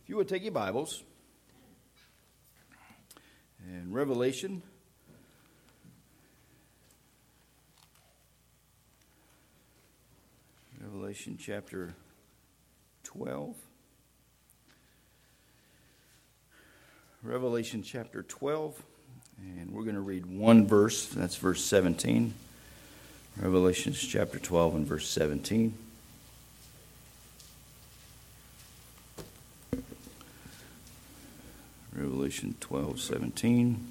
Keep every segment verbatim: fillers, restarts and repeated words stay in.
you would take your Bibles and Revelation Revelation chapter twelve. Revelation chapter twelve, and we're going to read one verse. That's verse seventeen. Revelation chapter twelve and verse seventeen. Revelation twelve, seventeen.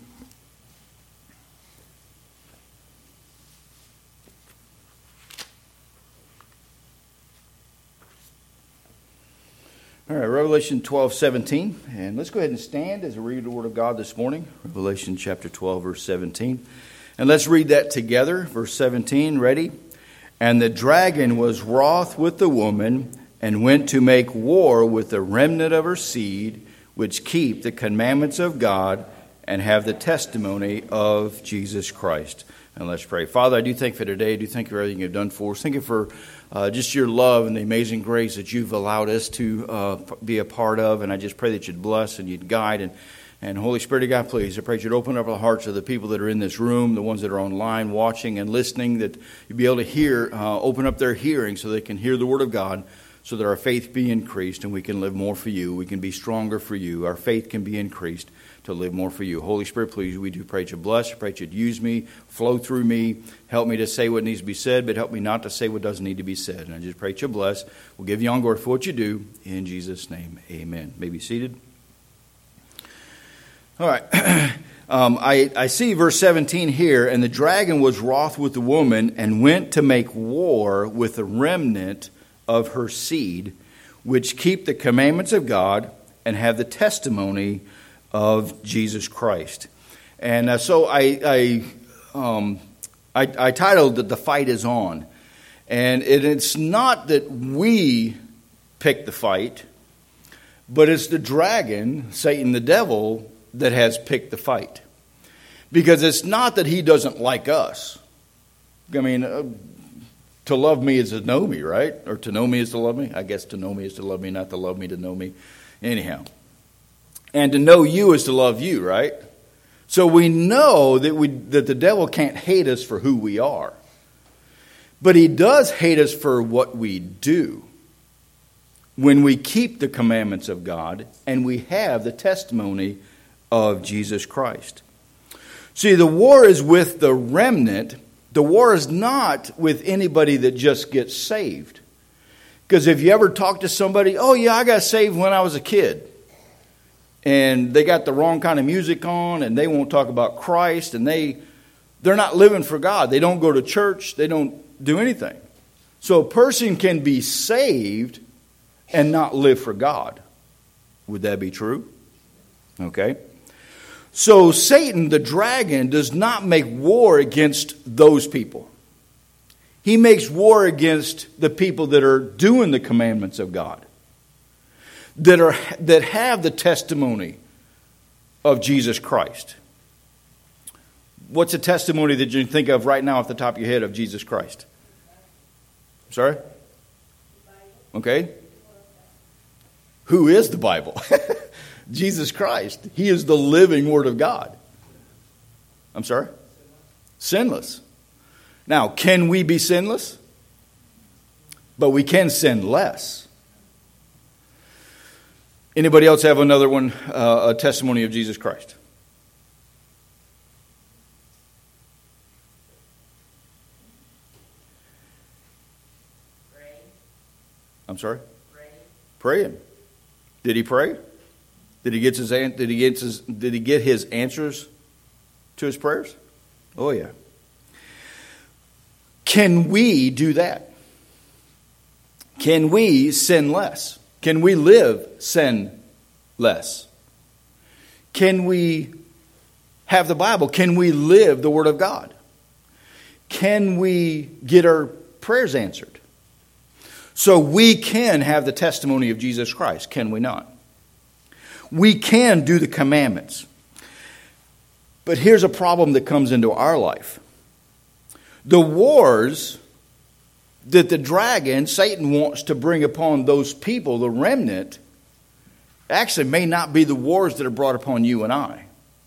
All right, Revelation twelve, seventeen. And let's go ahead and stand as we read the Word of God this morning. Revelation chapter twelve, verse seventeen. And let's read that together. Verse seventeen, ready? And the dragon was wroth with the woman, and went to make war with the remnant of her seed, which keep the commandments of God, and have the testimony of Jesus Christ. And let's pray. Father, I do thank you for today. I do thank you for everything you've done for us. Thank you for uh, just your love and the amazing grace that you've allowed us to uh, be a part of. And I just pray that you'd bless and you'd guide. And, and Holy Spirit of God, please, I pray that you'd open up the hearts of the people that are in this room, the ones that are online watching and listening, that you'd be able to hear, uh, open up their hearing so they can hear the Word of God, so that our faith be increased and we can live more for you. We can be stronger for you. Our faith can be increased to live more for you. Holy Spirit, please, we do pray that you bless. Pray that you'd use me, flow through me, help me to say what needs to be said, but help me not to say what doesn't need to be said. And I just pray that you bless. We'll give you on glory for what you do. In Jesus' name, amen. May be seated. All right. um, I, I see verse seventeen here. And the dragon was wroth with the woman, and went to make war with the remnant of her seed, which keep the commandments of God, and have the testimony of Jesus Christ. And uh, so I I, um, I I titled that The Fight Is On. And it, it's not that we pick the fight, but it's the dragon, Satan the devil, that has picked the fight. Because it's not that he doesn't like us. I mean, uh, to love me is to know me, right? Or to know me is to love me. I guess to know me is to love me, not to love me to know me. Anyhow. And to know you is to love you, right? So we know that we that the devil can't hate us for who we are. But he does hate us for what we do. When we keep the commandments of God and we have the testimony of Jesus Christ. See, the war is with the remnant. The war is not with anybody that just gets saved. Because if you ever talk to somebody, oh yeah, I got saved when I was a kid. And they got the wrong kind of music on, and they won't talk about Christ, and they, they're not living for God. They don't go to church. They don't do anything. So a person can be saved and not live for God. Would that be true? Okay. So Satan, the dragon, does not make war against those people. He makes war against the people that are doing the commandments of God. That are that have the testimony of Jesus Christ. What's a testimony that you think of right now off the top of your head of Jesus Christ? Sorry? Okay. Who is the Bible? Jesus Christ. He is the living Word of God. I'm sorry? Sinless. Now, can we be sinless? But we can sin less. Anybody else have another one, uh, a testimony of Jesus Christ? Praying. I'm sorry? Praying. Praying. Did he pray? Did he get his did he get his did he get his answers to his prayers? Oh yeah. Can we do that? Can we sin less? Can we live sin less? Can we have the Bible? Can we live the Word of God? Can we get our prayers answered? So we can have the testimony of Jesus Christ, can we not? We can do the commandments. But here's a problem that comes into our life. The wars that the dragon, Satan, wants to bring upon those people, the remnant, actually may not be the wars that are brought upon you and I.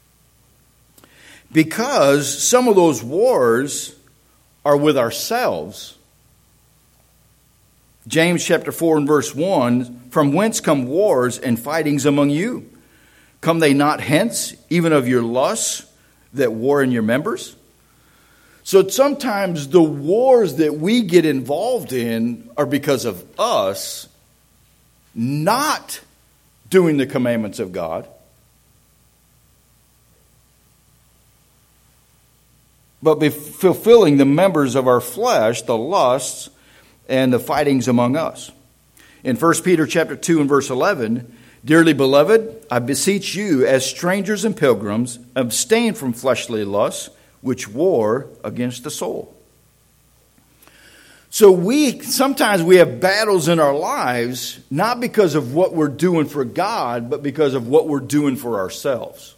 Because some of those wars are with ourselves. James chapter four and verse one, from whence come wars and fightings among you? Come they not hence, even of your lusts that war in your members? So sometimes the wars that we get involved in are because of us not doing the commandments of God, but be fulfilling the members of our flesh, the lusts, and the fightings among us. In First Peter chapter two and verse eleven, dearly beloved, I beseech you as strangers and pilgrims, abstain from fleshly lusts, which war against the soul. So we sometimes we have battles in our lives, not because of what we're doing for God, but because of what we're doing for ourselves.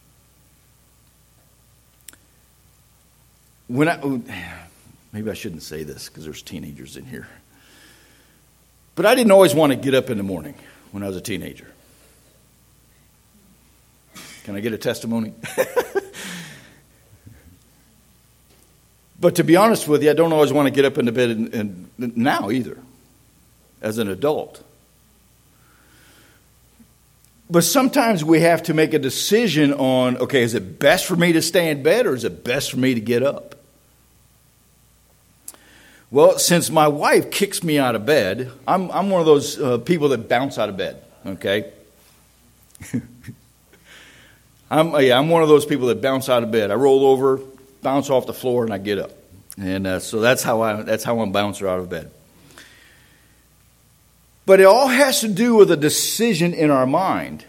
When I, maybe I shouldn't say this because there's teenagers in here. But I didn't always want to get up in the morning when I was a teenager. Can I get a testimony? But to be honest with you, I don't always want to get up into bed and, and now either, as an adult. But sometimes we have to make a decision on, okay, is it best for me to stay in bed or is it best for me to get up? Well, since my wife kicks me out of bed, I'm, I'm one of those uh, people that bounce out of bed, okay? I'm, yeah, I'm one of those people that bounce out of bed. I roll over, bounce off the floor, and I get up. And uh, so that's how I that's how I'm a bouncer out of bed. But it all has to do with a decision in our mind.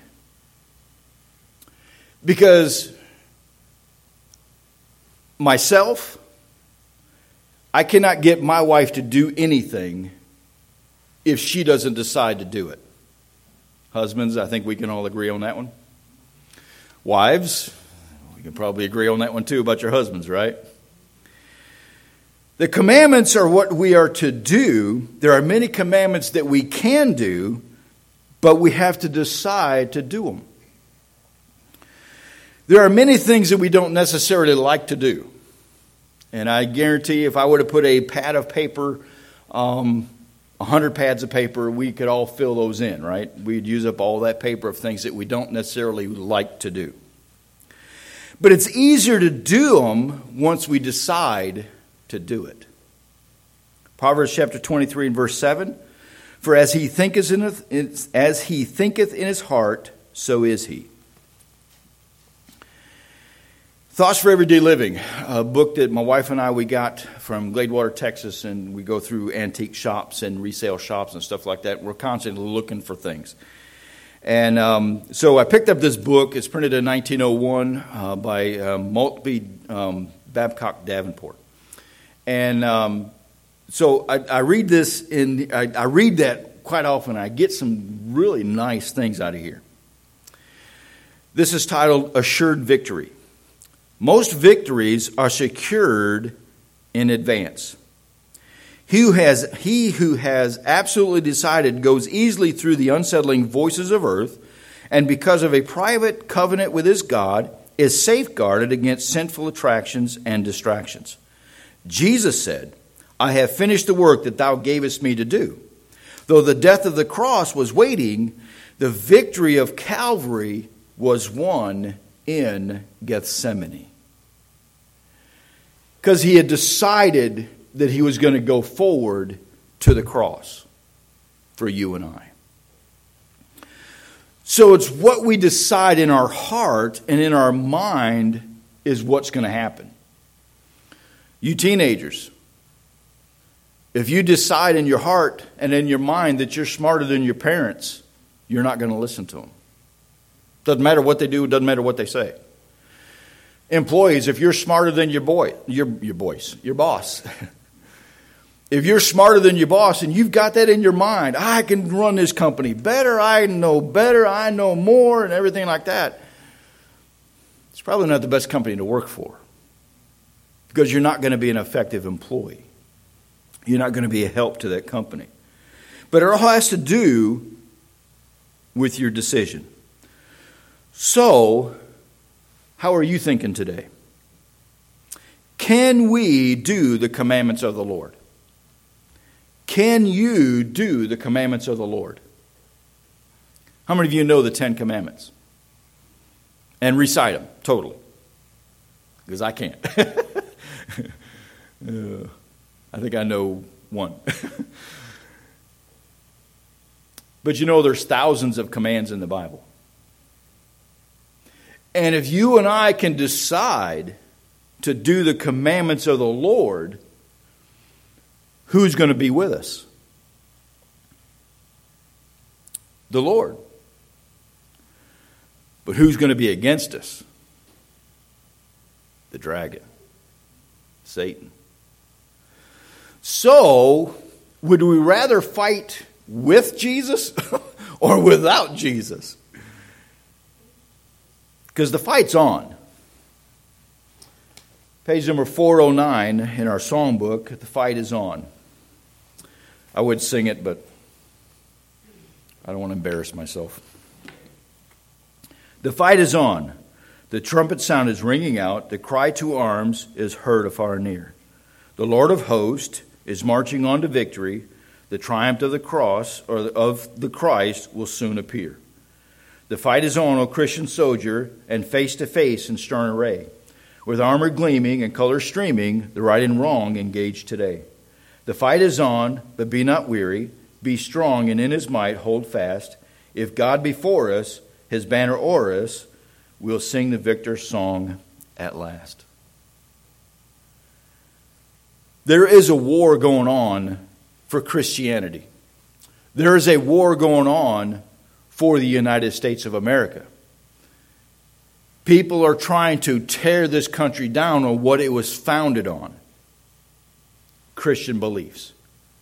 Because myself, I cannot get my wife to do anything if she doesn't decide to do it. Husbands, I think we can all agree on that one. Wives, we can probably agree on that one too about your husbands, right? The commandments are what we are to do. There are many commandments that we can do, but we have to decide to do them. There are many things that we don't necessarily like to do. And I guarantee if I were to put a pad of paper, um, one hundred pads of paper, we could all fill those in, right? We'd use up all that paper of things that we don't necessarily like to do. But it's easier to do them once we decide to do it. Proverbs chapter twenty-three and verse seven, for as he thinketh in his, as he thinketh in his heart, so is he. Thoughts for Everyday Living, a book that my wife and I, we got from Gladewater, Texas, and we go through antique shops and resale shops and stuff like that. We're constantly looking for things. And um, so I picked up this book. It's printed in nineteen oh one uh, by uh, Maltby um, Babcock Davenport. And um, so I, I read this, in I, I read that quite often. I get some really nice things out of here. This is titled Assured Victory. Most victories are secured in advance. He who has, he who has absolutely decided goes easily through the unsettling voices of earth, and because of a private covenant with his God, is safeguarded against sinful attractions and distractions. Jesus said, I have finished the work that thou gavest me to do. Though the death of the cross was waiting, the victory of Calvary was won in Gethsemane. Because he had decided that he was going to go forward to the cross for you and I. So it's what we decide in our heart and in our mind is what's going to happen. You teenagers, if you decide in your heart and in your mind that you're smarter than your parents, you're not going to listen to them. Doesn't matter what they do, doesn't matter what they say. Employees, if you're smarter than your boy, your your boys, your boss, if you're smarter than your boss and you've got that in your mind, I can run this company better, I know better, I know more, and everything like that, it's probably not the best company to work for. Because you're not going to be an effective employee. You're not going to be a help to that company. But it all has to do with your decision. So, how are you thinking today? Can we do the commandments of the Lord? Can you do the commandments of the Lord? How many of you know the Ten Commandments? And recite them totally. Because I can't. uh, I think I know one. But you know, there's thousands of commands in the Bible. And if you and I can decide to do the commandments of the Lord, who's going to be with us? The Lord. But who's going to be against us? The dragon. Satan. So, would we rather fight with Jesus or without Jesus? Because the fight's on. Page number four oh nine in our songbook, the fight is on. I would sing it, but I don't want to embarrass myself. The fight is on. The trumpet sound is ringing out. The cry to arms is heard afar and near. The Lord of hosts is marching on to victory. The triumph of the cross, or of the Christ, will soon appear. The fight is on, O Christian soldier, and face to face in stern array. With armor gleaming and colors streaming, the right and wrong engage today. The fight is on, but be not weary. Be strong, and in his might hold fast. If God be for us, his banner o'er us, we'll sing the victor's song at last. There is a war going on for Christianity. There is a war going on for the United States of America. People are trying to tear this country down on what it was founded on. Christian beliefs.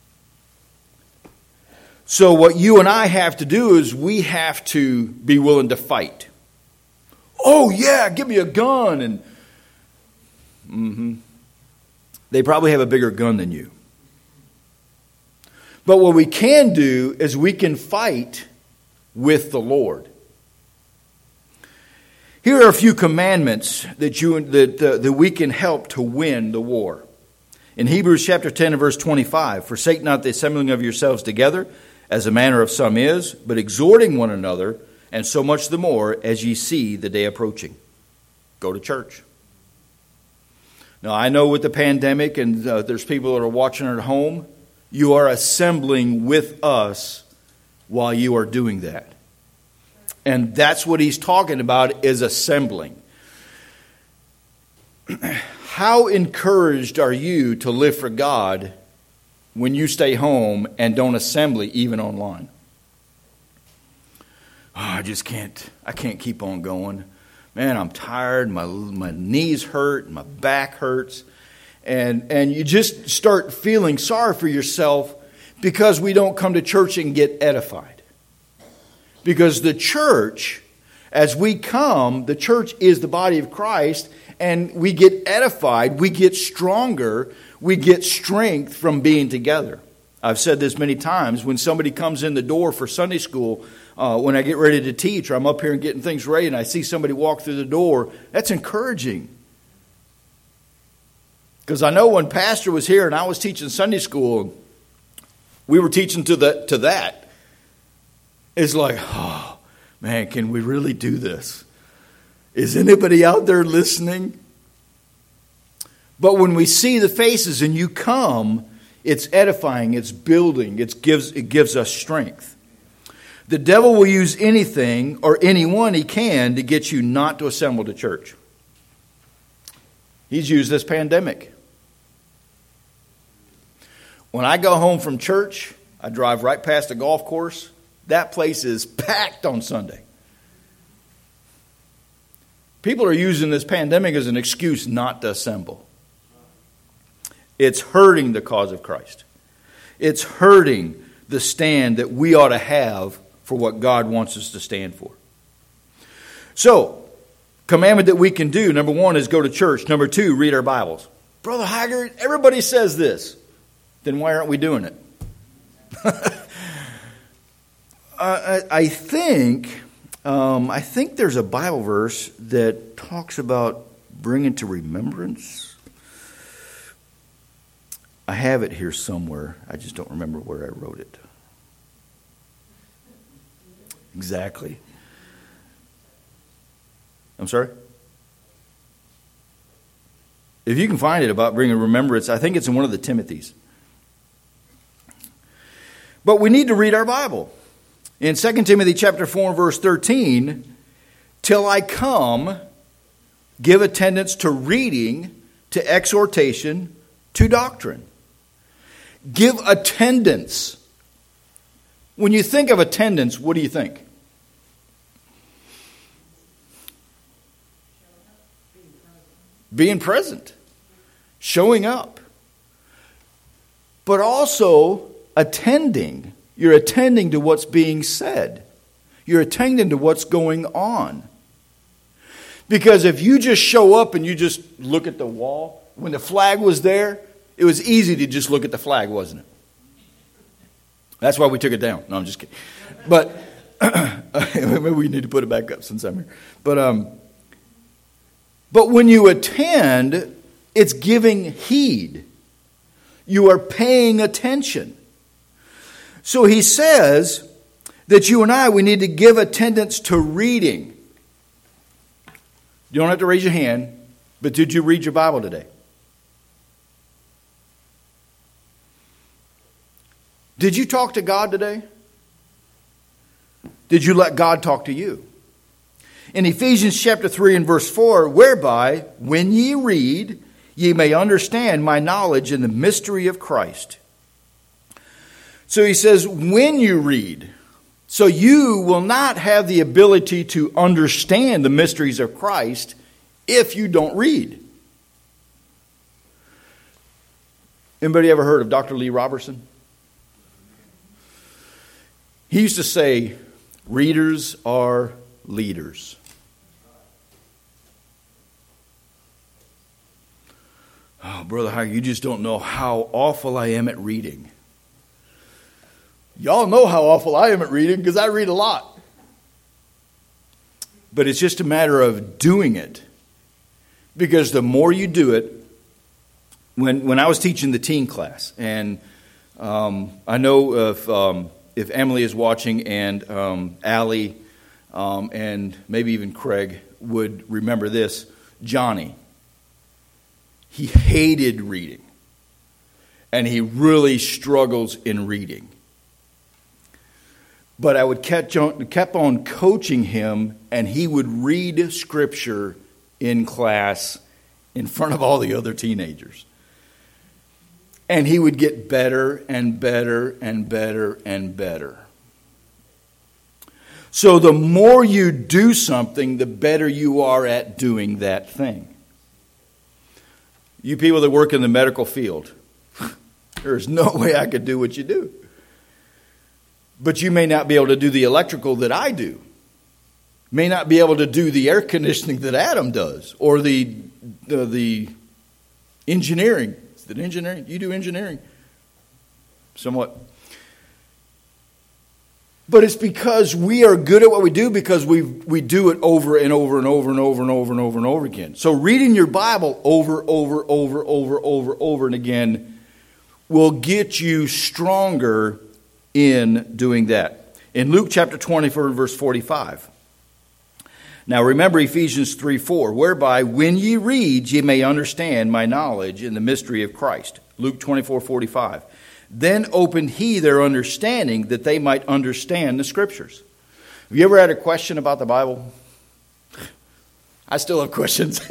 So what you and I have to do is we have to be willing to fight. Oh yeah, give me a gun. And mm-hmm. They probably have a bigger gun than you. But what we can do is we can fight with the Lord. Here are a few commandments that you that, uh, that we can help to win the war. In Hebrews chapter ten and verse twenty-five, forsake not the assembling of yourselves together, as the manner of some is, but exhorting one another, and so much the more as ye see the day approaching. Go to church. Now, I know with the pandemic, and uh, there's people that are watching at home, you are assembling with us while you are doing that. And that's what he's talking about, is assembling. How encouraged are you to live for God when you stay home and don't assembly even online? Oh, I just can't, I can't keep on going. Man, I'm tired, my my knees hurt, my back hurts. And, and you just start feeling sorry for yourself because we don't come to church and get edified. Because the church, as we come, the church is the body of Christ, and we get edified, we get stronger, we get strength from being together. I've said this many times. When somebody comes in the door for Sunday school, uh, when I get ready to teach, or I'm up here and getting things ready, and I see somebody walk through the door, that's encouraging. Because I know when Pastor was here and I was teaching Sunday school, we were teaching to the to that. It's like, oh, man, can we really do this? Is anybody out there listening? But when we see the faces and you come, it's edifying, it's building, it gives, it gives us strength. The devil will use anything or anyone he can to get you not to assemble to church. He's used this pandemic. When I go home from church, I drive right past the golf course. That place is packed on Sunday. People are using this pandemic as an excuse not to assemble. It's hurting the cause of Christ. It's hurting the stand that we ought to have for what God wants us to stand for. So, commandment that we can do, number one, is go to church. Number two, read our Bibles. Brother Haggard, everybody says this. Then why aren't we doing it? Uh, I, I think, um, I think there's a Bible verse that talks about bringing to remembrance. I have it here somewhere. I just don't remember where I wrote it. Exactly. I'm sorry? If you can find it about bringing remembrance, I think it's in one of the Timothys. But we need to read our Bible. In Second Timothy chapter four, verse thirteen, till I come, give attendance to reading, to exhortation, to doctrine. Give attendance. When you think of attendance, what do you think? Being present. Showing up. But also attending. You're attending to what's being said. You're attending to what's going on. Because if you just show up and you just look at the wall, when the flag was there, it was easy to just look at the flag, wasn't it? That's why we took it down. No, I'm just kidding. But maybe we need to put it back up since I'm here. But um, but when you attend, it's giving heed. You are paying attention. So he says that you and I, we need to give attendance to reading. You don't have to raise your hand, but did you read your Bible today? Did you talk to God today? Did you let God talk to you? In Ephesians chapter three and verse four, whereby, when ye read, ye may understand my knowledge in the mystery of Christ. So he says, when you read, so you will not have the ability to understand the mysteries of Christ if you don't read. Anybody ever heard of Doctor Lee Robertson? He used to say, readers are leaders. Oh, Brother Hire, you just don't know how awful I am at reading. Y'all know how awful I am at reading because I read a lot. But it's just a matter of doing it. Because the more you do it, when when I was teaching the teen class, and um, I know if um, if Emily is watching and um, Allie um, and maybe even Craig would remember this, Johnny. He hated reading. And he really struggles in reading. But I would catch on, kept on coaching him, and he would read Scripture in class in front of all the other teenagers. And he would get better and better and better and better. So the more you do something, the better you are at doing that thing. You people that work in the medical field, there's no way I could do what you do. But you may not be able to do the electrical that I do. May not be able to do the air conditioning that Adam does. Or the the, the engineering. Is it engineering? You do engineering? Somewhat. But it's because we are good at what we do because we we do it over and over and over and over and over and over and over again. So reading your Bible over, over, over, over, over, over and again will get you stronger in doing that. In Luke chapter twenty-four, verse forty-five. Now remember Ephesians three four, whereby when ye read, ye may understand my knowledge in the mystery of Christ. Luke twenty-four forty-five. Then opened he their understanding that they might understand the Scriptures. Have you ever had a question about the Bible? I still have questions.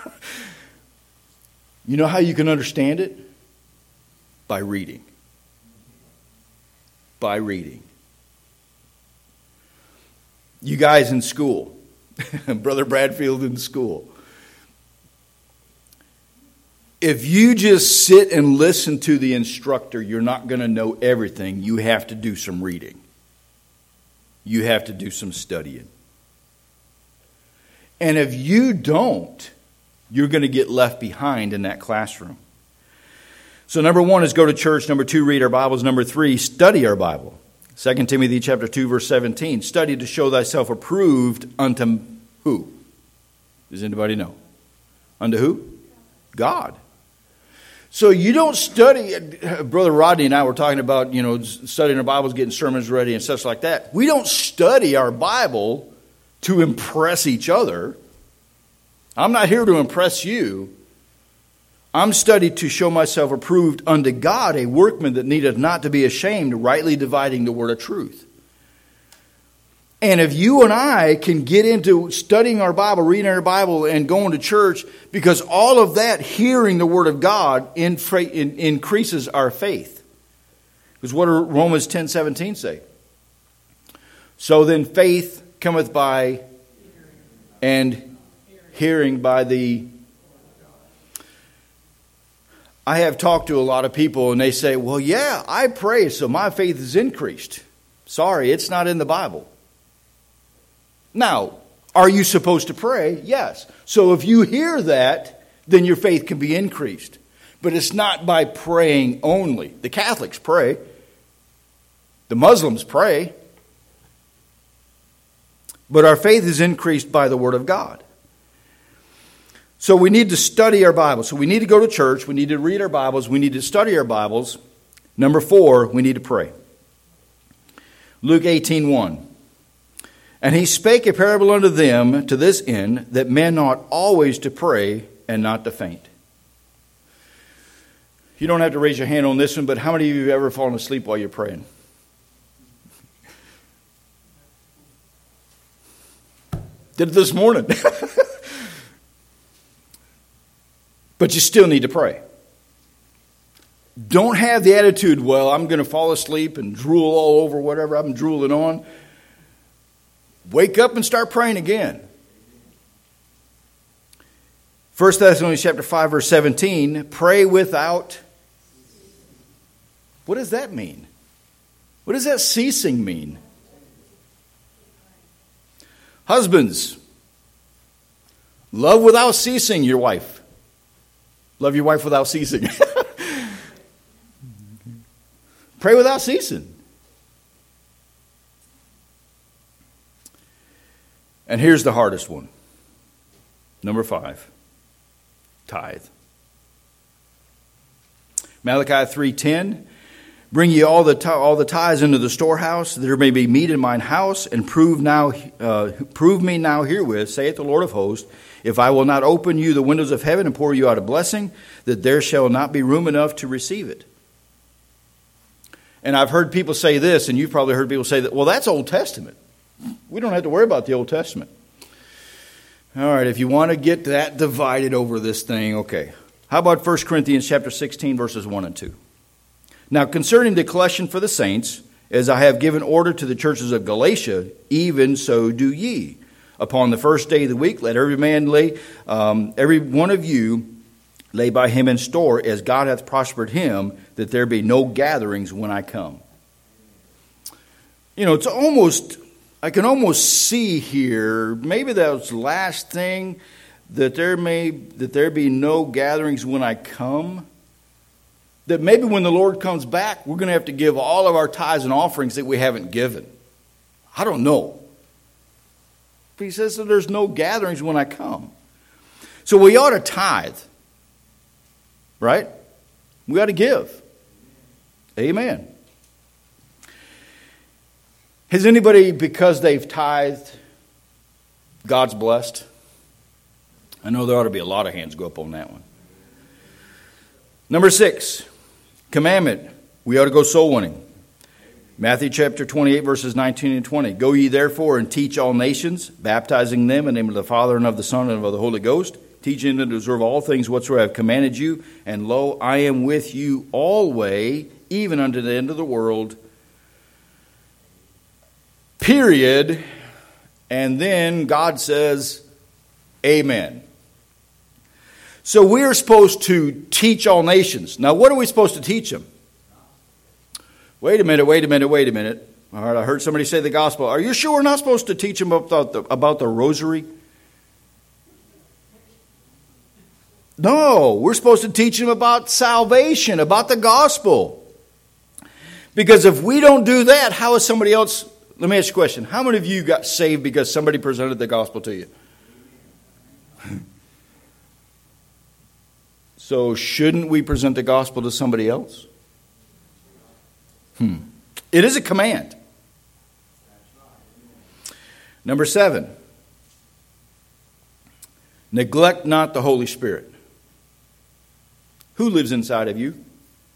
You know how you can understand it? By reading. By reading. You guys in school. Brother Bradfield in school. If you just sit and listen to the instructor, you're not going to know everything. You have to do some reading. You have to do some studying. And if you don't, you're going to get left behind in that classroom. So number one is go to church. Number two, read our Bibles. Number three, study our Bible. Second Timothy chapter two, verse seventeen. Study to show thyself approved unto who? Does anybody know? Unto who? God. So you don't study. Brother Rodney and I were talking about, you know, studying our Bibles, getting sermons ready and such like that. We don't study our Bible to impress each other. I'm not here to impress you. I'm studied to show myself approved unto God, a workman that needeth not to be ashamed, rightly dividing the word of truth. And if you and I can get into studying our Bible, reading our Bible, and going to church, because all of that, hearing the word of God, in, in, increases our faith. Because what does Romans ten seventeen say? So then faith cometh by and hearing by the... I have talked to a lot of people and they say, well, yeah, I pray, so my faith is increased. Sorry, it's not in the Bible. Now, are you supposed to pray? Yes. So if you hear that, then your faith can be increased. But it's not by praying only. The Catholics pray. The Muslims pray. But our faith is increased by the Word of God. So we need to study our Bibles. So we need to go to church. We need to read our Bibles. We need to study our Bibles. Number four, we need to pray. Luke eighteen one. And he spake a parable unto them to this end, that men ought always to pray and not to faint. You don't have to raise your hand on this one, but how many of you have ever fallen asleep while you're praying? Did it this morning. But you still need to pray. Don't have the attitude, well, I'm going to fall asleep and drool all over whatever I'm drooling on. Wake up and start praying again. First Thessalonians chapter five, verse seventeen, pray without... What does that mean? What does that ceasing mean? Husbands, love without ceasing your wife. Love your wife without ceasing. Pray without ceasing. And here's the hardest one. Number five. Tithe. Malachi three ten. Bring ye all the all the tithes into the storehouse, that there may be meat in mine house, and prove now uh, prove me now herewith, saith the Lord of hosts, if I will not open you the windows of heaven and pour you out a blessing, that there shall not be room enough to receive it. And I've heard people say this, and you've probably heard people say that, well, that's Old Testament. We don't have to worry about the Old Testament. All right, if you want to get that divided over this thing, okay. How about First Corinthians chapter sixteen, verses one and two? Now, concerning the collection for the saints, as I have given order to the churches of Galatia, even so do ye. Upon the first day of the week, let every man lay, um, every one of you lay by him in store, as God hath prospered him, that there be no gatherings when I come. You know, it's almost, I can almost see here, maybe that was the last thing, that there may, that there be no gatherings when I come. That maybe when the Lord comes back, we're going to have to give all of our tithes and offerings that we haven't given. I don't know. But he says that there's no gatherings when I come. So we ought to tithe. Right? We ought to give. Amen. Has anybody, because they've tithed, God's blessed? I know there ought to be a lot of hands go up on that one. Number six. Commandment, we ought to go soul winning. Matthew chapter twenty-eight, verses nineteen and twenty. Go ye therefore and teach all nations, baptizing them in the name of the Father and of the Son and of the Holy Ghost, teaching them to observe all things whatsoever I have commanded you. And lo, I am with you always, even unto the end of the world. Period. And then God says, amen. So we are supposed to teach all nations. Now, what are we supposed to teach them? Wait a minute, wait a minute, wait a minute. All right, I heard somebody say the gospel. Are you sure we're not supposed to teach them about the, about the rosary? No, we're supposed to teach them about salvation, about the gospel. Because if we don't do that, how is somebody else... Let me ask you a question. How many of you got saved because somebody presented the gospel to you? So shouldn't we present the gospel to somebody else? Hmm. It is a command. Number seven. Neglect not the Holy Spirit. Who lives inside of you?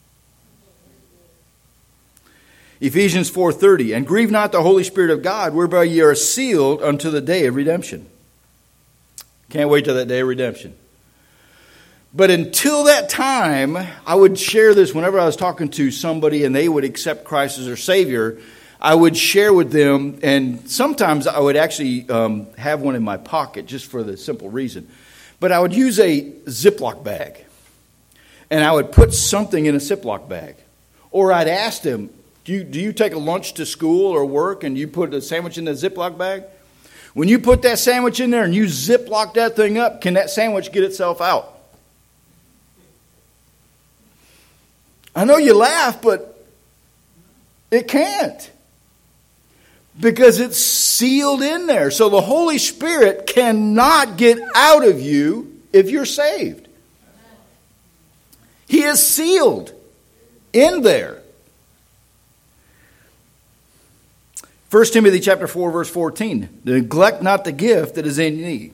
Ephesians four thirty. And grieve not the Holy Spirit of God, whereby ye are sealed unto the day of redemption. Can't wait till that day of redemption. But until that time, I would share this whenever I was talking to somebody and they would accept Christ as their Savior. I would share with them, and sometimes I would actually um, have one in my pocket just for the simple reason. But I would use a Ziploc bag, and I would put something in a Ziploc bag. Or I'd ask them, do you, do you take a lunch to school or work and you put a sandwich in the Ziploc bag? When you put that sandwich in there and you Ziploc that thing up, can that sandwich get itself out? I know you laugh, but it can't. Because it's sealed in there. So the Holy Spirit cannot get out of you if you're saved. He is sealed in there. First Timothy chapter four, verse fourteen. Neglect not the gift that is in thee.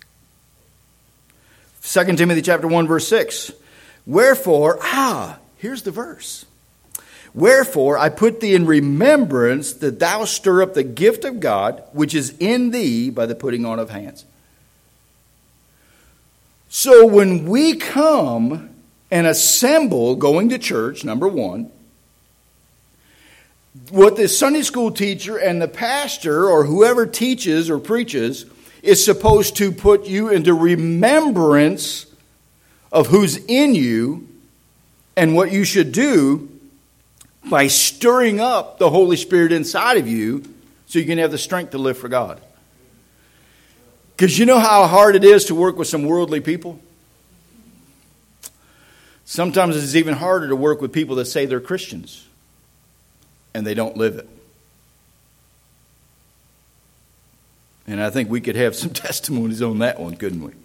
Second Timothy chapter one, verse six. Wherefore, ah, here's the verse. Wherefore, I put thee in remembrance that thou stir up the gift of God, which is in thee by the putting on of hands. So when we come and assemble going to church, number one, what the Sunday school teacher and the pastor or whoever teaches or preaches is supposed to put you into remembrance of who's in you and what you should do by stirring up the Holy Spirit inside of you so you can have the strength to live for God. Because you know how hard it is to work with some worldly people? Sometimes it's even harder to work with people that say they're Christians and they don't live it. And I think we could have some testimonies on that one, couldn't we?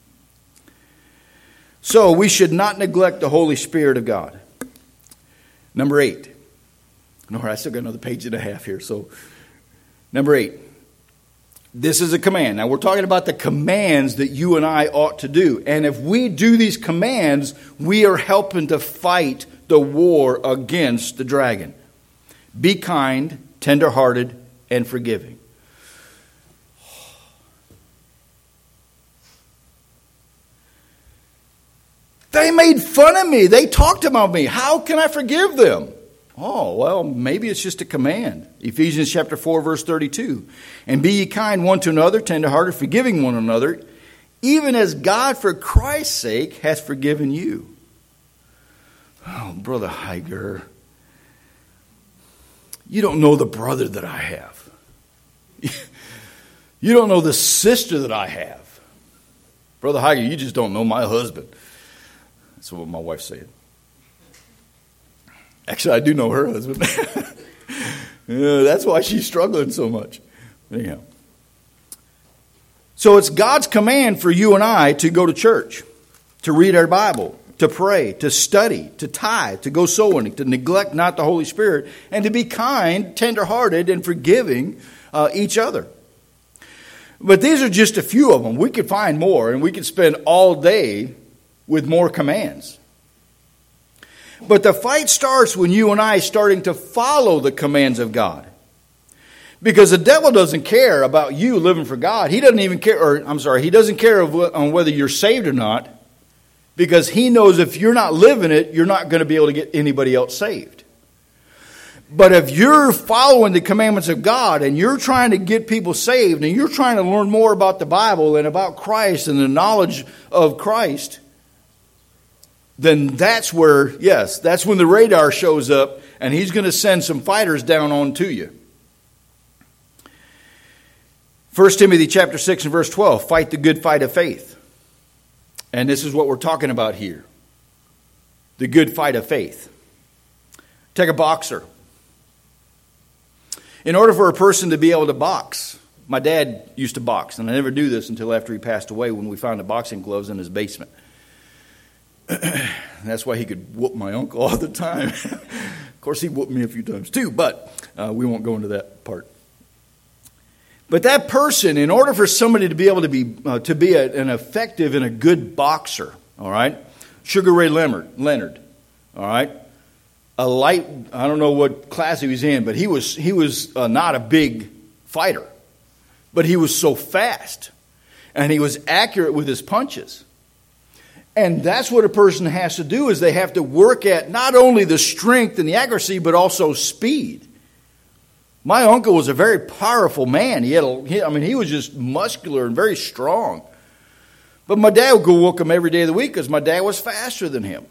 So we should not neglect the Holy Spirit of God. Number eight. No, I still got another page and a half here. So, number eight. This is a command. Now, we're talking about the commands that you and I ought to do. And if we do these commands, we are helping to fight the war against the dragon. Be kind, tenderhearted, and forgiving. They made fun of me. They talked about me. How can I forgive them? Oh, well, maybe it's just a command. Ephesians chapter four, verse thirty-two. And be ye kind one to another, tenderhearted, forgiving one another, even as God for Christ's sake hath forgiven you. Oh, Brother Heiger, you don't know the brother that I have. You don't know the sister that I have. Brother Heiger, you just don't know my husband. That's what my wife said. Actually, I do know her husband. Yeah, that's why she's struggling so much. Anyhow. So it's God's command for you and I to go to church, to read our Bible, to pray, to study, to tithe, to go sowing, to neglect not the Holy Spirit, and to be kind, tenderhearted, and forgiving uh, each other. But these are just a few of them. We could find more, and we could spend all day with more commands. But the fight starts when you and I starting to follow the commands of God. Because the devil doesn't care about you living for God. He doesn't even care, or I'm sorry, he doesn't care on whether you're saved or not. Because he knows if you're not living it, you're not going to be able to get anybody else saved. But if you're following the commandments of God and you're trying to get people saved and you're trying to learn more about the Bible and about Christ and the knowledge of Christ, then that's where, yes, that's when the radar shows up and he's going to send some fighters down onto you. First Timothy chapter six and verse twelve, fight the good fight of faith. And this is what we're talking about here. The good fight of faith. Take a boxer. In order for a person to be able to box, my dad used to box, and I never knew this until after he passed away when we found the boxing gloves in his basement. That's why he could whoop my uncle all the time. Of course, he whooped me a few times too, but uh, we won't go into that part. But that person, in order for somebody to be able to be uh, to be a, an effective and a good boxer, all right, Sugar Ray Leonard, Leonard, all right, a light, I don't know what class he was in, but he was he was uh, not a big fighter, but he was so fast, and he was accurate with his punches. And that's what a person has to do, is they have to work at not only the strength and the accuracy, but also speed. My uncle was a very powerful man. He had, a, he, I mean, he was just muscular and very strong. But my dad would go whoop him every day of the week because my dad was faster than him.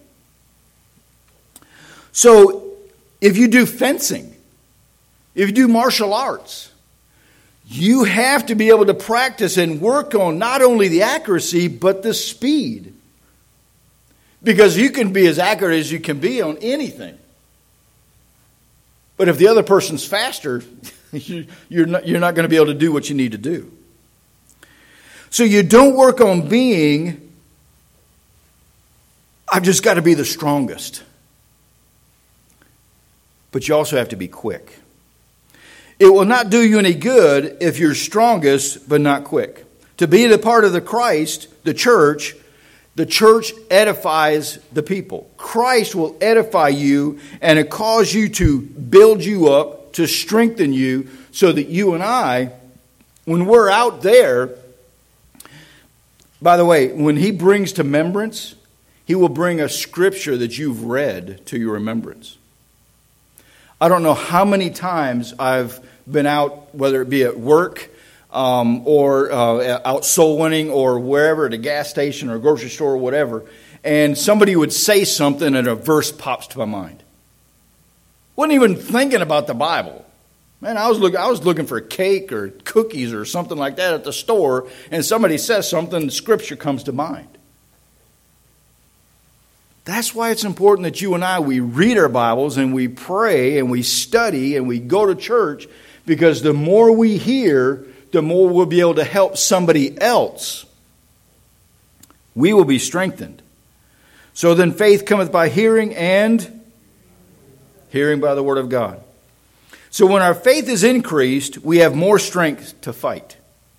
So if you do fencing, if you do martial arts, you have to be able to practice and work on not only the accuracy, but the speed. Because you can be as accurate as you can be on anything. But if the other person's faster, you're not, you're not going to be able to do what you need to do. So you don't work on being, I've just got to be the strongest. But you also have to be quick. It will not do you any good if you're strongest but not quick. To be the part of the Christ, the church, the church edifies the people. Christ will edify you, and it cause you to build you up, to strengthen you, so that you and I, when we're out there, by the way, when he brings to remembrance, he will bring a scripture that you've read to your remembrance. I don't know how many times I've been out, whether it be at work, Um, or uh, out soul winning, or wherever, at a gas station or a grocery store or whatever, and somebody would say something and a verse pops to my mind. Wasn't even thinking about the Bible. Man, I was looking, I was looking for cake or cookies or something like that at the store, and somebody says something, scripture comes to mind. That's why it's important that you and I, we read our Bibles and we pray and we study and we go to church, because the more we hear, the more we'll be able to help somebody else. We will be strengthened. So then faith cometh by hearing, and hearing by the word of God. So when our faith is increased, we have more strength to fight.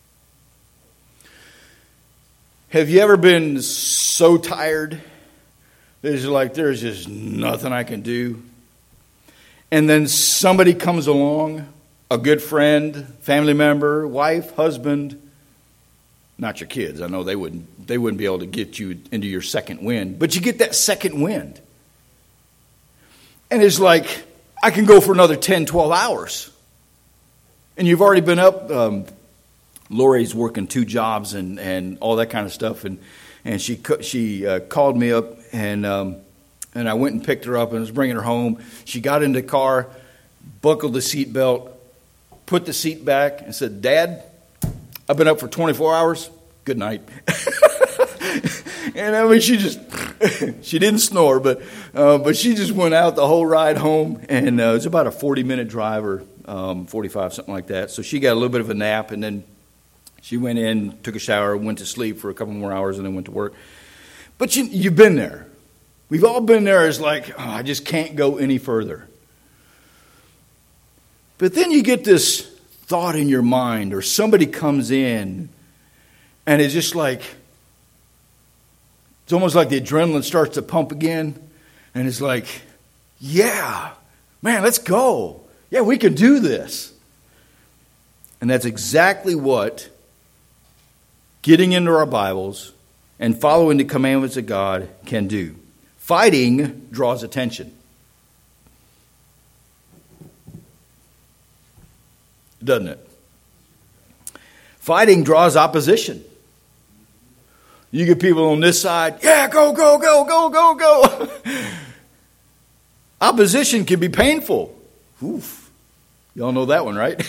Have you ever been so tired that it's like there's just nothing I can do? And then somebody comes along, a good friend, family member, wife, husband, not your kids. I know they wouldn't they wouldn't be able to get you into your second wind, but you get that second wind. And it's like, I can go for another ten, twelve hours. And you've already been up. Um, Lori's working two jobs and, and all that kind of stuff. And, and she she uh, called me up, and um, and I went and picked her up and was bringing her home. She got in the car, buckled the seatbelt, put the seat back, and said, "Dad, I've been up for twenty-four hours. Good night." And I mean, she just, she didn't snore, but uh, but she just went out the whole ride home. And uh, it was about a forty-minute drive, or um, forty-five, something like that. So she got a little bit of a nap, and then she went in, took a shower, went to sleep for a couple more hours, and then went to work. But you, you've been there. We've all been there. It's like, oh, I just can't go any further. But then you get this thought in your mind, or somebody comes in, and it's just like, it's almost like the adrenaline starts to pump again. And it's like, yeah, man, let's go. Yeah, we can do this. And that's exactly what getting into our Bibles and following the commandments of God can do. Fighting draws attention. Doesn't it? Fighting draws opposition. You get people on this side, yeah, go, go, go, go, go, go. Opposition can be painful. Oof. Y'all know that one, right?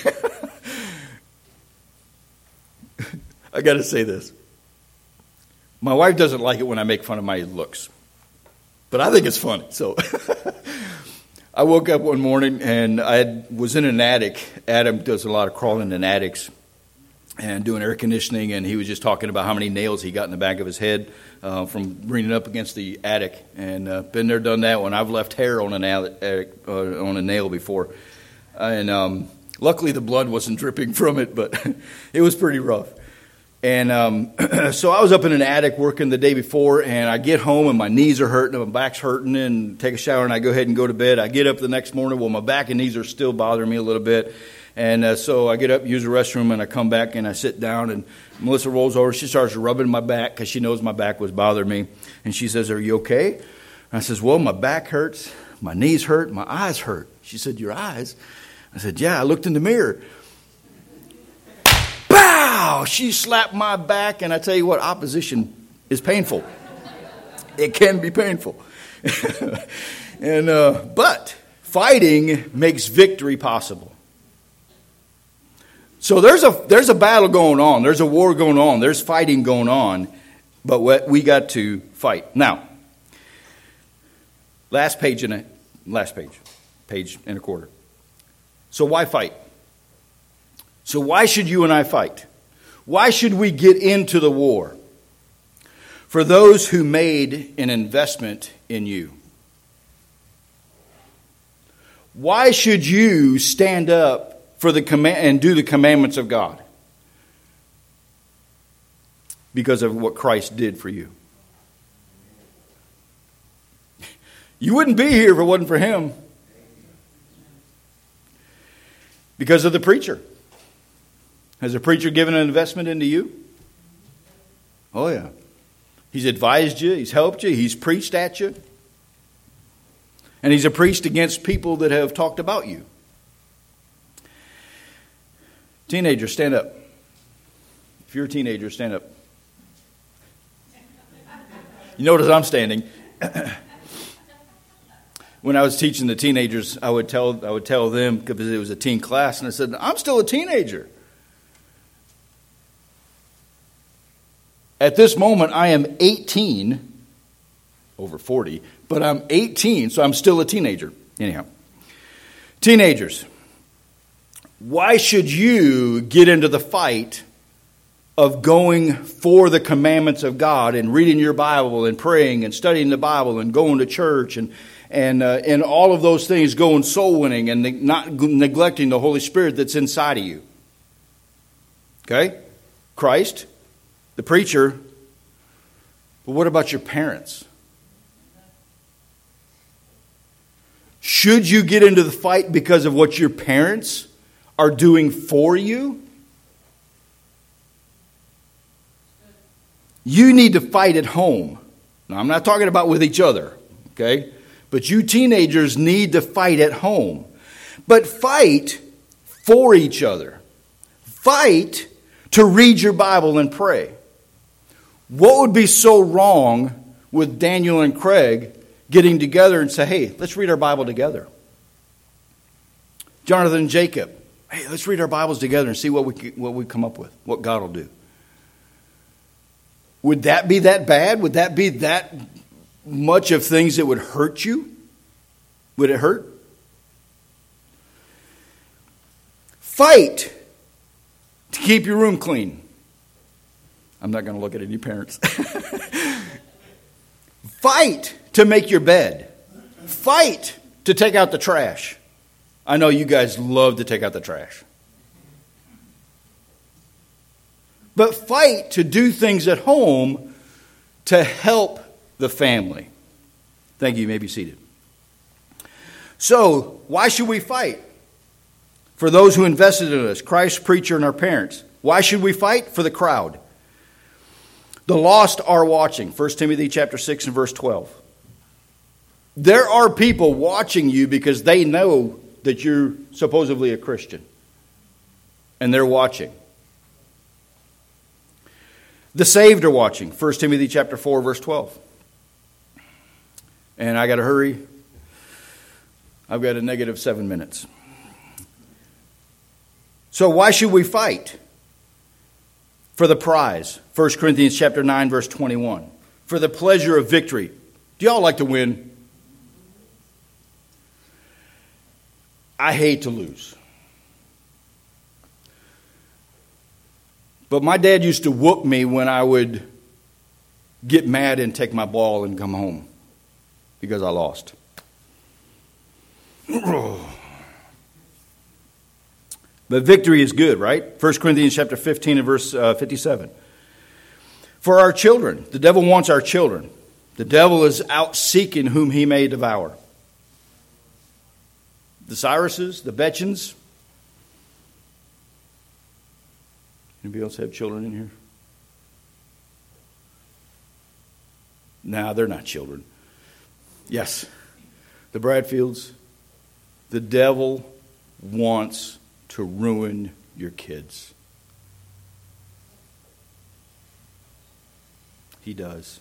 I got to say this. My wife doesn't like it when I make fun of my looks, but I think it's funny. So I woke up one morning and I had, was in an attic. Adam does a lot of crawling in attics and doing air conditioning, and he was just talking about how many nails he got in the back of his head uh, from leaning up against the attic. And uh, been there, done that one. I've left hair on an attic, uh, on a nail before, and um, luckily the blood wasn't dripping from it, but it was pretty rough. And um, so I was up in an attic working the day before, and I get home and my knees are hurting and my back's hurting, and take a shower and I go ahead and go to bed. I get up the next morning, well, my back and knees are still bothering me a little bit. And uh, so I get up, use the restroom, and I come back and I sit down, and Melissa rolls over. She starts rubbing my back because she knows my back was bothering me. And she says, "Are you okay?" And I says, "Well, my back hurts, my knees hurt, my eyes hurt." She said, "Your eyes?" I said, "Yeah, I looked in the mirror." Bow! She slapped my back, and I tell you what, opposition is painful. It can be painful. and uh, But fighting makes victory possible. So there's a there's a battle going on. There's a war going on. There's fighting going on. But what we got to fight. Now, last page in a last page, page and a quarter. So why fight? So why should you and I fight? Why should we get into the war? For those who made an investment in you. Why should you stand up for the command and do the commandments of God? Because of what Christ did for you. You wouldn't be here if it wasn't for him. Because of the preacher. Has the preacher given an investment into you? Oh yeah. He's advised you, he's helped you, he's preached at you. And he's a preached against people that have talked about you. Teenagers, stand up. If you're a teenager, stand up. You notice I'm standing. When I was teaching the teenagers, I would tell I would tell them, because it was a teen class, and I said, "I'm still a teenager. At this moment, I am eighteen, over forty, but I'm eighteen, so I'm still a teenager." Anyhow, teenagers, why should you get into the fight of going for the commandments of God and reading your Bible and praying and studying the Bible and going to church and and uh, and all of those things, going soul winning and ne- not neglecting the Holy Spirit that's inside of you? Okay? Christ, the preacher, but what about your parents? Should you get into the fight because of what your parents are doing for you? You need to fight at home. Now, I'm not talking about with each other, okay? But you teenagers need to fight at home. But fight for each other. Fight to read your Bible and pray. What would be so wrong with Daniel and Craig getting together and say, "Hey, let's read our Bible together"? Jonathan and Jacob, "Hey, let's read our Bibles together and see what we what we come up with, what God will do." Would that be that bad? Would that be that much of things that would hurt you? Would it hurt? Fight to keep your room clean. I'm not going to look at any parents. Fight to make your bed. Fight to take out the trash. I know you guys love to take out the trash. But fight to do things at home to help the family. Thank you. You may be seated. So, why should we fight? For those who invested in us, Christ, preacher, and our parents. Why should we fight? For the crowd. The lost are watching. First Timothy chapter six and verse twelve. There are people watching you because they know that you're supposedly a Christian. And they're watching. The saved are watching. First Timothy chapter four, verse twelve. And I got to hurry. I've got a negative seven minutes. So why should we fight? For the prize. First Corinthians chapter nine, verse twenty-one. For the pleasure of victory. Do y'all like to win? I hate to lose. But my dad used to whoop me when I would get mad and take my ball and come home because I lost. But victory is good, right? First Corinthians chapter fifteen and verse uh, fifty-seven. For our children, the devil wants our children. The devil is out seeking whom he may devour. The Cyruses, the Betchens. Anybody else have children in here? No, they're not children. Yes, the Bradfields. The devil wants to ruin your kids. He does.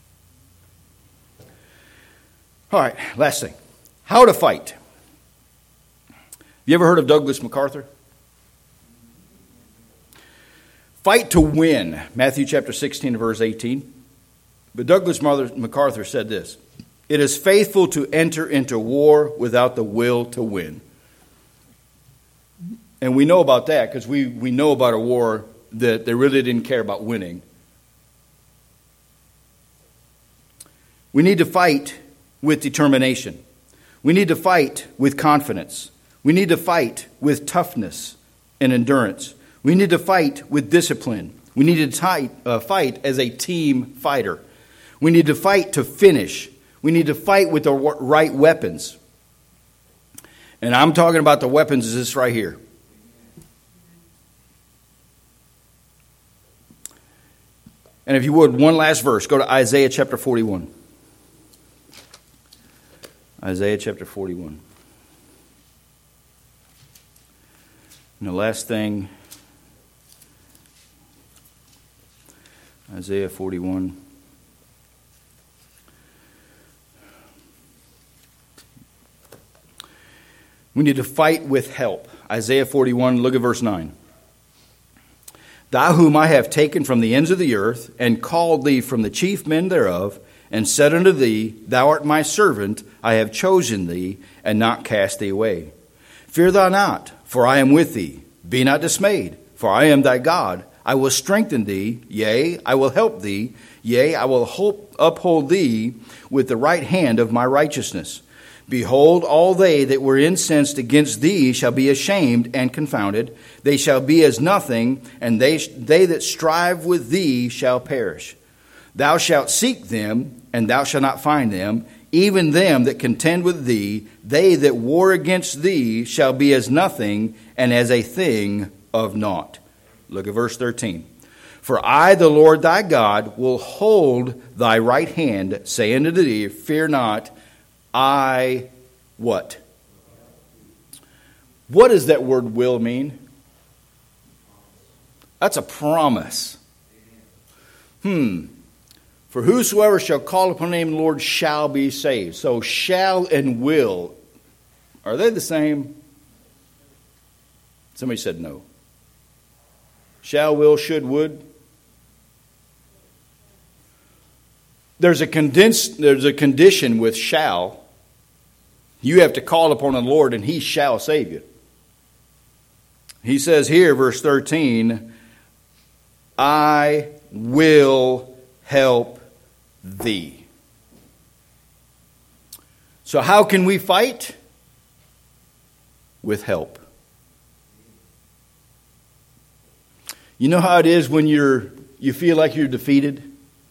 All right, last thing. How to fight. You ever heard of Douglas MacArthur? Fight to win. Matthew chapter sixteen, verse eighteen. But Douglas MacArthur said this: it is faithful to enter into war without the will to win. And we know about that because we, we know about a war that they really didn't care about winning. We need to fight with determination. We need to fight with confidence. We need to fight with toughness and endurance. We need to fight with discipline. We need to fight, uh, fight as a team fighter. We need to fight to finish. We need to fight with the right weapons. And I'm talking about the weapons is this right here. And if you would, one last verse. Go to Isaiah chapter forty-one. Isaiah chapter forty-one. And the last thing, Isaiah forty-one. We need to fight with help. Isaiah forty-one, look at verse nine. Thou whom I have taken from the ends of the earth, and called thee from the chief men thereof, and said unto thee, Thou art my servant, I have chosen thee, and not cast thee away. Fear thou not, for I am with thee. Be not dismayed, for I am thy God. I will strengthen thee, yea, I will help thee, yea, I will hope, uphold thee with the right hand of my righteousness. Behold, all they that were incensed against thee shall be ashamed and confounded. They shall be as nothing, and they, they that strive with thee shall perish. Thou shalt seek them, and thou shalt not find them, even them that contend with thee. They that war against thee shall be as nothing, and as a thing of naught. Look at verse thirteen. For I, the Lord thy God, will hold thy right hand, saying unto thee, Fear not, I, what? What does that word will mean? That's a promise. Hmm. For whosoever shall call upon the name of the Lord shall be saved. So shall and will, are they the same? Somebody said no. Shall, will, should, would. There's a condensed, there's a condition with shall. You have to call upon the Lord and he shall save you. He says here, verse thirteen, I will help thee. So how can we fight? With help. You know how it is when you're you feel like you're defeated?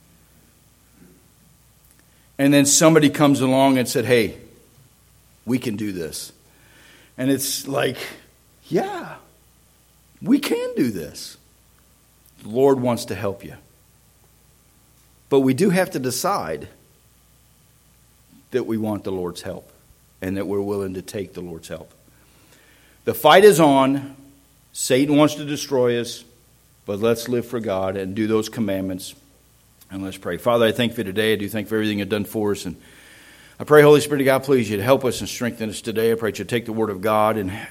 And then somebody comes along and said, hey, we can do this. And it's like, yeah, we can do this. The Lord wants to help you. But we do have to decide that we want the Lord's help and that we're willing to take the Lord's help. The fight is on. Satan wants to destroy us, but let's live for God and do those commandments. And let's pray. Father, I thank you for today. I do thank you for everything you've done for us. And I pray, Holy Spirit of God, please you to help us and strengthen us today. I pray that you take the word of God and